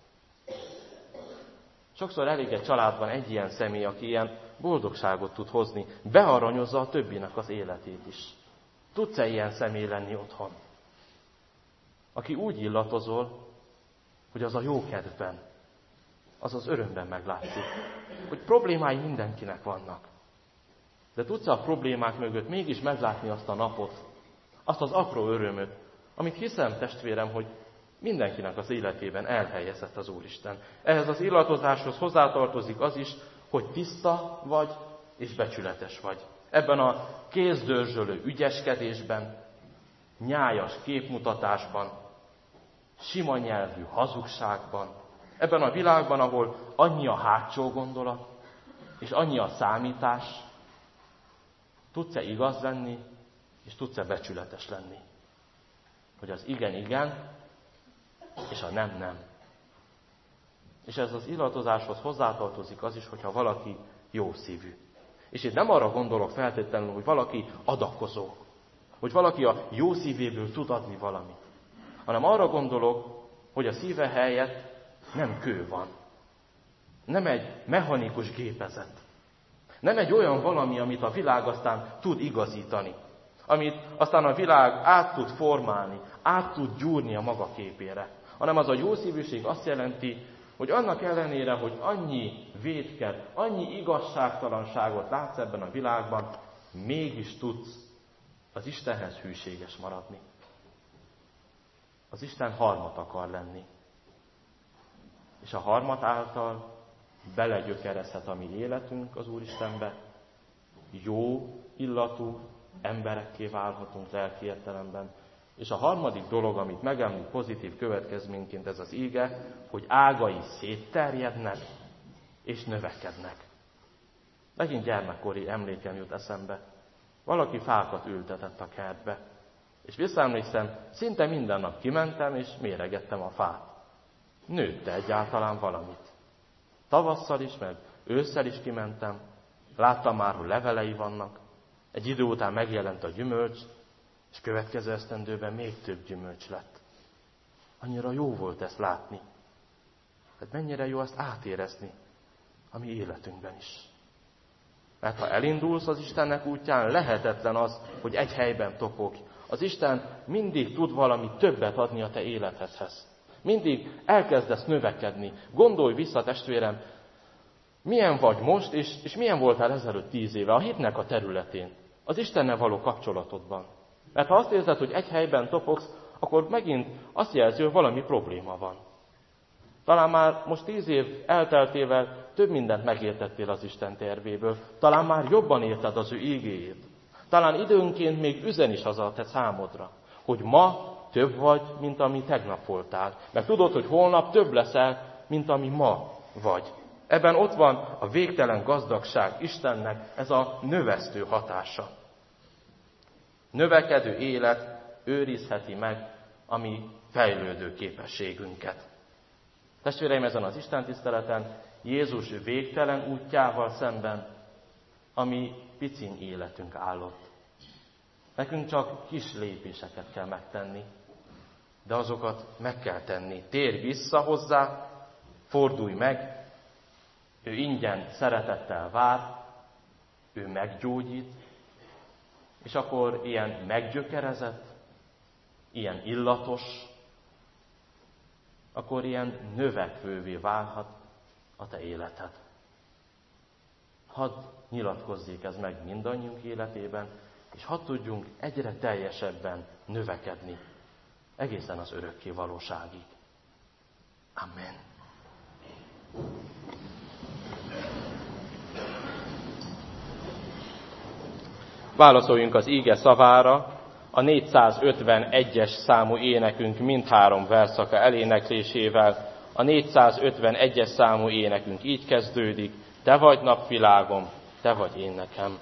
Sokszor elég egy családban egy ilyen személy, aki ilyen boldogságot tud hozni, bearanyozza a többinek az életét is. Tudsz-e ilyen személy lenni otthon? Aki úgy illatozol, hogy az a jó kedvben, az az örömben meglátszik, hogy problémái mindenkinek vannak. De tudsz-e a problémák mögött mégis meglátni azt a napot, azt az apró örömöt, amit hiszem, testvérem, hogy mindenkinek az életében elhelyezett az Úristen. Ehhez az illatozáshoz hozzátartozik az is, hogy tiszta vagy és becsületes vagy. Ebben a kézdörzsölő ügyeskedésben, nyájas képmutatásban, sima nyelvű hazugságban, ebben a világban, ahol annyi a hátsó gondolat, és annyi a számítás, tudsz-e igaz lenni, és tudsz-e becsületes lenni? Hogy az igen, igen, és a nem, nem. És ez az illatozáshoz hozzátartozik az is, hogyha valaki jó szívű. És itt nem arra gondolok feltétlenül, hogy valaki adakozó, hogy valaki a jó szívéből tud adni valamit, hanem arra gondolok, hogy a szíve helyett nem kő van. Nem egy mechanikus gépezet. Nem egy olyan valami, amit a világ aztán tud igazítani. Amit aztán a világ át tud formálni, át tud gyúrni a maga képére. Hanem az a jó szívűség azt jelenti, hogy annak ellenére, hogy annyi vétket, annyi igazságtalanságot látsz ebben a világban, mégis tudsz az Istenhez hűséges maradni. Az Isten harmat akar lenni. És a harmat által belegyökerezhet a mi életünk az Úristenbe, jó illatú emberekké válhatunk lelki értelemben. És a harmadik dolog, amit megemlít pozitív következményként ez az íge, hogy ágai szétterjednek és növekednek. Megint gyermekkori emlékem jut eszembe. Valaki fákat ültetett a kertbe. És visszaemlékszem, szinte minden nap kimentem és méregettem a fát. Nőtte egyáltalán valamit. Tavasszal is, meg ősszel is kimentem. Láttam már, hogy levelei vannak. Egy idő után megjelent a gyümölcs, és következő esztendőben még több gyümölcs lett. Annyira jó volt ezt látni. Tehát mennyire jó azt átérezni a mi életünkben is. Mert ha elindulsz az Istennek útján, lehetetlen az, hogy egy helyben topogj. Az Isten mindig tud valami többet adni a te életedhez. Mindig elkezdesz növekedni. Gondolj vissza, testvérem, milyen vagy most, és, és milyen voltál ezelőtt tíz éve a hitnek a területén, az Istennel való kapcsolatodban. Mert ha azt érzed, hogy egy helyben topogsz, akkor megint azt jelzi, hogy valami probléma van. Talán már most tíz év elteltével több mindent megértettél az Isten tervéből. Talán már jobban érted az ő ígéjét. Talán időnként még üzen is az a te számodra, hogy ma több vagy, mint ami tegnap voltál. Mert tudod, hogy holnap több leszel, mint ami ma vagy. Ebben ott van a végtelen gazdagság Istennek, ez a növesztő hatása. Növekedő élet őrizheti meg a mi fejlődő képességünket. Testvéreim, ezen az Isten tiszteleten Jézus végtelen útjával szemben, ami picin életünk állott. Nekünk csak kis lépéseket kell megtenni, de azokat meg kell tenni. Térj vissza hozzá, fordulj meg, ő ingyen szeretettel vár, ő meggyógyít, és akkor ilyen meggyökerezett, ilyen illatos, akkor ilyen növekvővé válhat a te életed. Hadd nyilatkozzék ez meg mindannyiunk életében, és hadd tudjunk egyre teljesebben növekedni, egészen az örökké valóságig. Amen. Válaszoljunk az íge szavára, a négyszázötvenegyes számú énekünk mindhárom verszaka eléneklésével. A négyszázötvenegyes számú énekünk így kezdődik: Te vagy napvilágom, te vagy én nekem.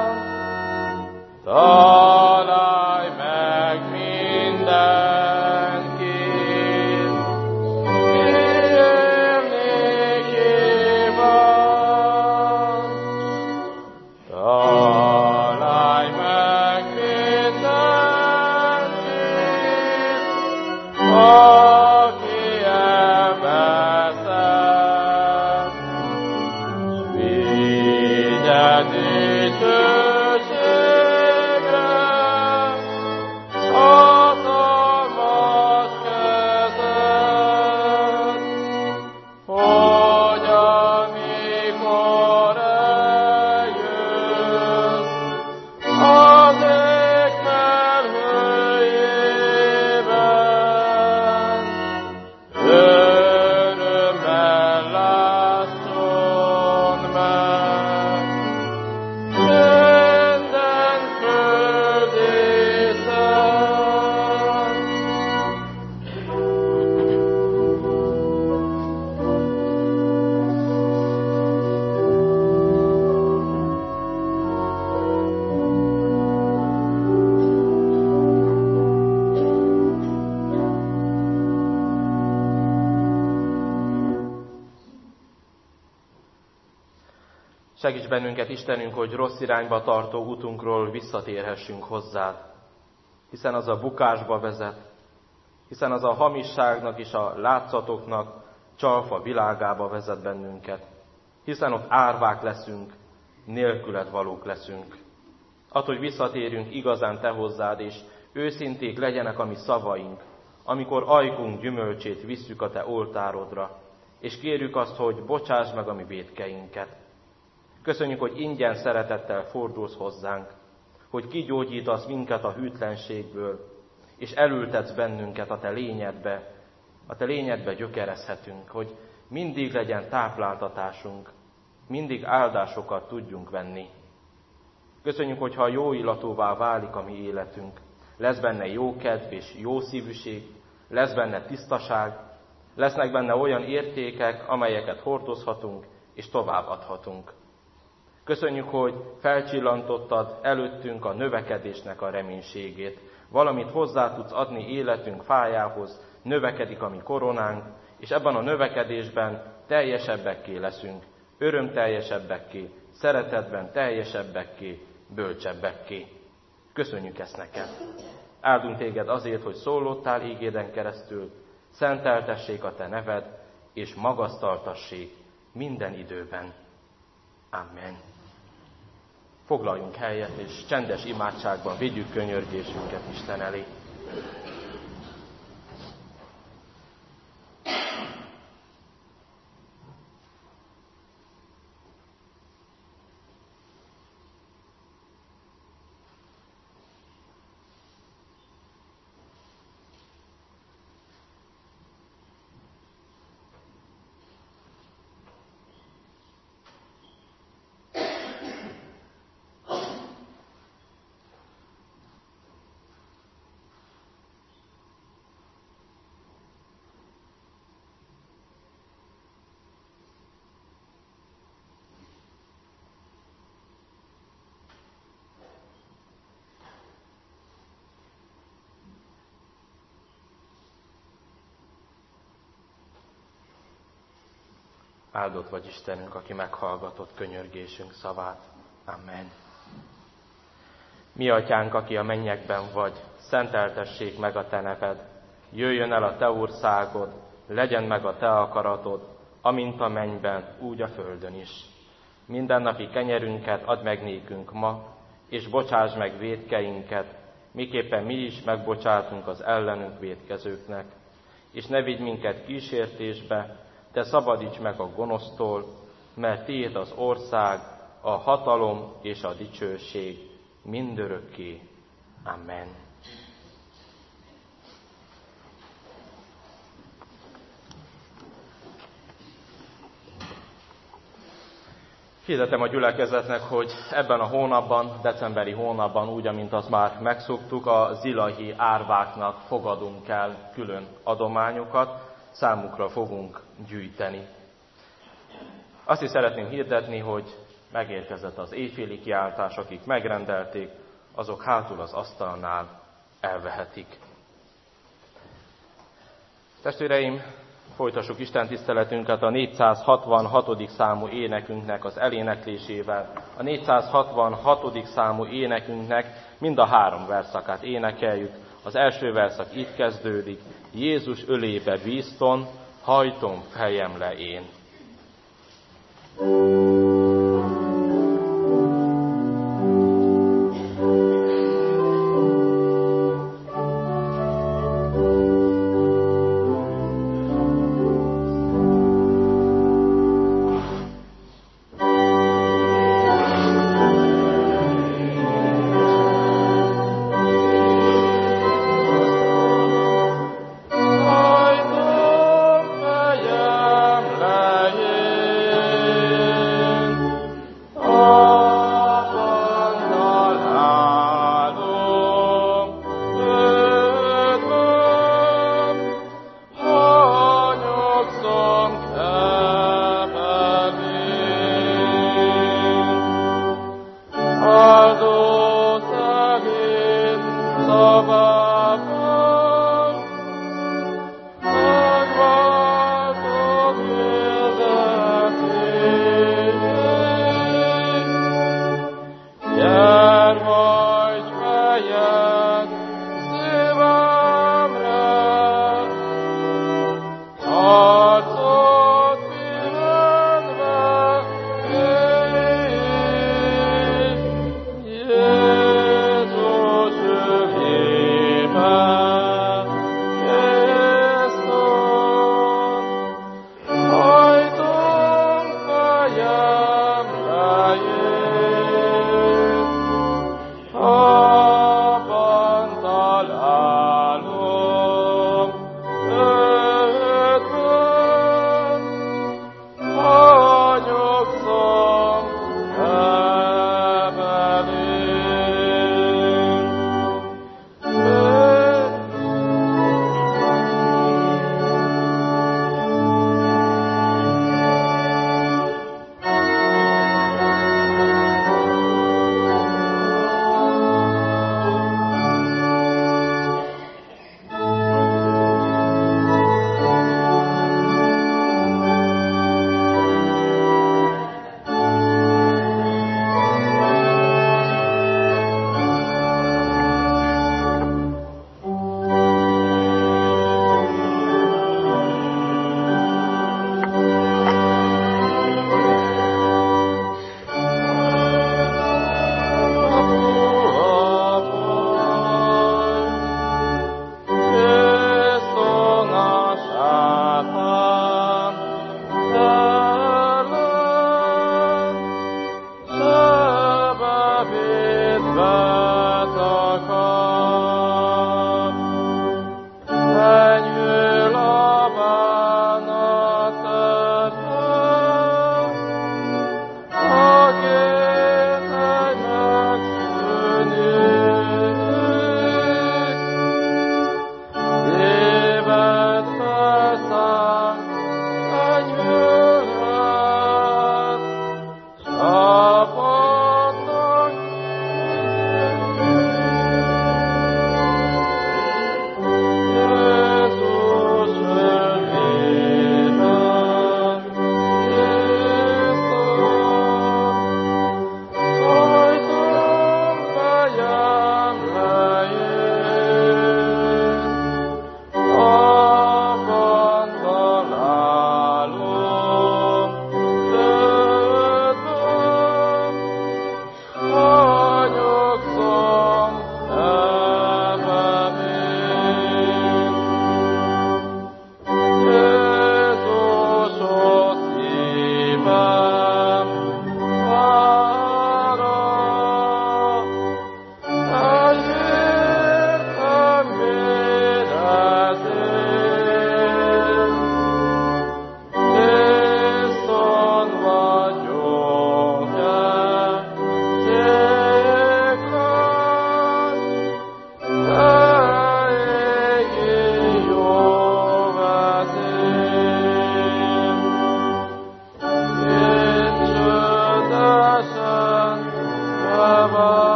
Találj meg minden Segíts bennünket, Istenünk, hogy rossz irányba tartó utunkról visszatérhessünk hozzád, hiszen az a bukásba vezet, hiszen az a hamisságnak és a látszatoknak csalfa világába vezet bennünket, hiszen ott árvák leszünk, nélküled valók leszünk. Add, hogy visszatérjünk igazán te hozzád, és őszinték legyenek a mi szavaink, amikor ajkunk gyümölcsét visszük a te oltárodra, és kérjük azt, hogy bocsáss meg a mi vétkeinket. Köszönjük, hogy ingyen szeretettel fordulsz hozzánk, hogy kigyógyítasz minket a hűtlenségből, és elültetsz bennünket a te lényedbe, a te lényedbe gyökerezhetünk, hogy mindig legyen tápláltatásunk, mindig áldásokat tudjunk venni. Köszönjük, hogyha jó illatúvá válik a mi életünk, lesz benne jókedv és jó szívűség, lesz benne tisztaság, lesznek benne olyan értékek, amelyeket hordozhatunk és továbbadhatunk. Köszönjük, hogy felcsillantottad előttünk a növekedésnek a reménységét, valamit hozzá tudsz adni életünk fájához, növekedik a mi koronánk, és ebben a növekedésben teljesebbekké leszünk, örömteljesebbekké, szeretetben teljesebbekké, bölcsebbekké. Köszönjük ezt neked! Áldunk téged azért, hogy szólódtál ígéden keresztül, szenteltessék a te neved, és magasztaltassék minden időben. Amen. Foglaljunk helyet, és csendes imádságban vigyük könyörgésünket Isten elé. Áldott vagy Istenünk, aki meghallgatott könyörgésünk szavát. Amen. Mi atyánk, aki a mennyekben vagy, szenteltessék meg a te neved. Jöjjön el a te országod, legyen meg a te akaratod, amint a mennyben, úgy a földön is. Mindennapi kenyerünket add meg nékünk ma, és bocsáss meg vétkeinket, miképpen mi is megbocsátunk az ellenünk vétkezőknek. És ne vigy minket kísértésbe, de szabadíts meg a gonosztól, mert tiéd az ország, a hatalom és a dicsőség mindörökké. Amen. Hirdetem a gyülekezetnek, hogy ebben a hónapban, decemberi hónapban, úgy, amint azt már megszoktuk, a zilahi árváknak fogadunk el külön adományokat, számukra fogunk gyűjteni. Azt is szeretném hirdetni, hogy megérkezett az éjféli kiáltás, akik megrendelték, azok hátul az asztalnál elvehetik. Testvéreim, folytassuk Isten tiszteletünket a négyszázhatvanhatodik számú énekünknek az eléneklésével. A négyszázhatvanhatodik számú énekünknek mind a három verszakát énekeljük. Az első verszak így kezdődik: Jézus ölébe bízton, hajtom fejem le én. Yeah.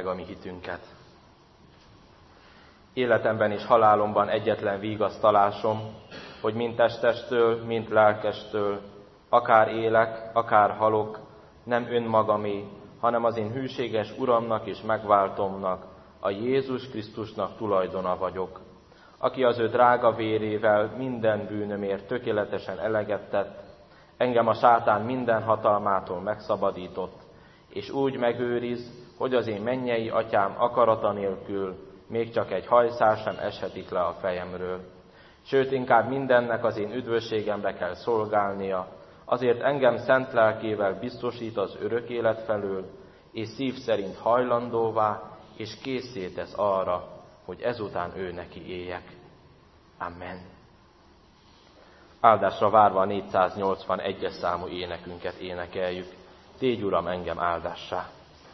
meg a mi hitünket. Életemben és halálomban egyetlen vigasztalásom, hogy mind testestől, mind lelkestől, akár élek, akár halok, nem önmagamé, hanem az én hűséges Uramnak és megváltomnak, a Jézus Krisztusnak tulajdona vagyok, aki az ő drága vérével minden bűnömért tökéletesen eleget tett, engem a sátán minden hatalmától megszabadított, és úgy megőriz, hogy az én mennyei atyám akarata nélkül még csak egy hajszál sem eshetik le a fejemről. Sőt, inkább mindennek az én üdvösségemre kell szolgálnia, azért engem szent lelkével biztosít az örök élet felől, és szív szerint hajlandóvá, és készé tesz arra, hogy ezután ő neki éljek. Amen. Áldásra várva a négyszáznyolcvanegyes számú énekünket énekeljük. Tégy, Uram, engem áldássá!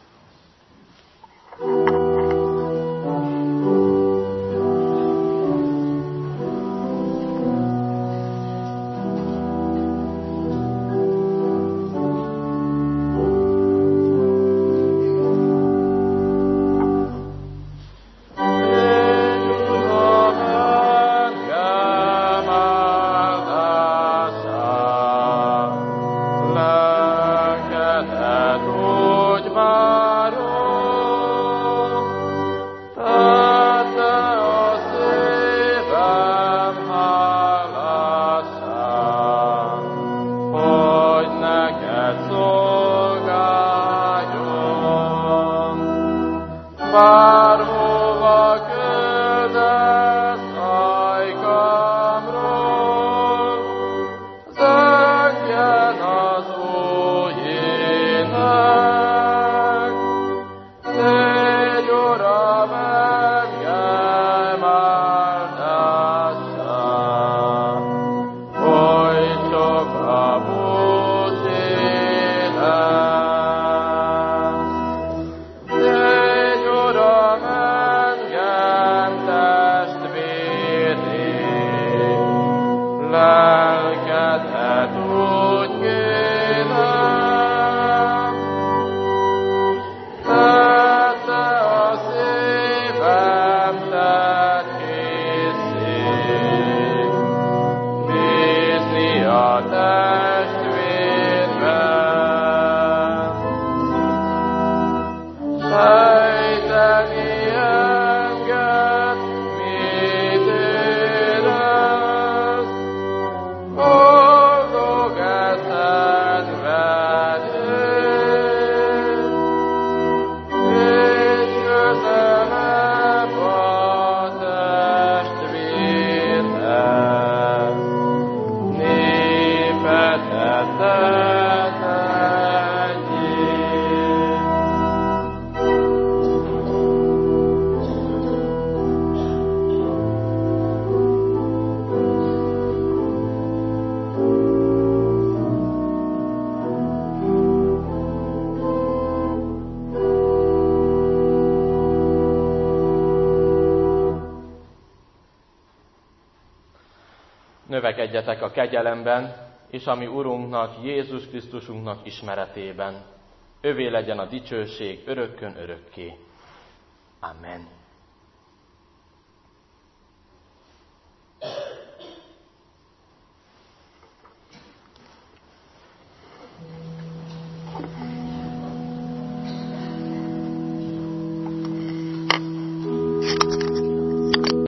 Növekedjetek a kegyelemben, és a mi Urunknak, Jézus Krisztusunknak ismeretében. Övé legyen a dicsőség örökkön örökké. Amen.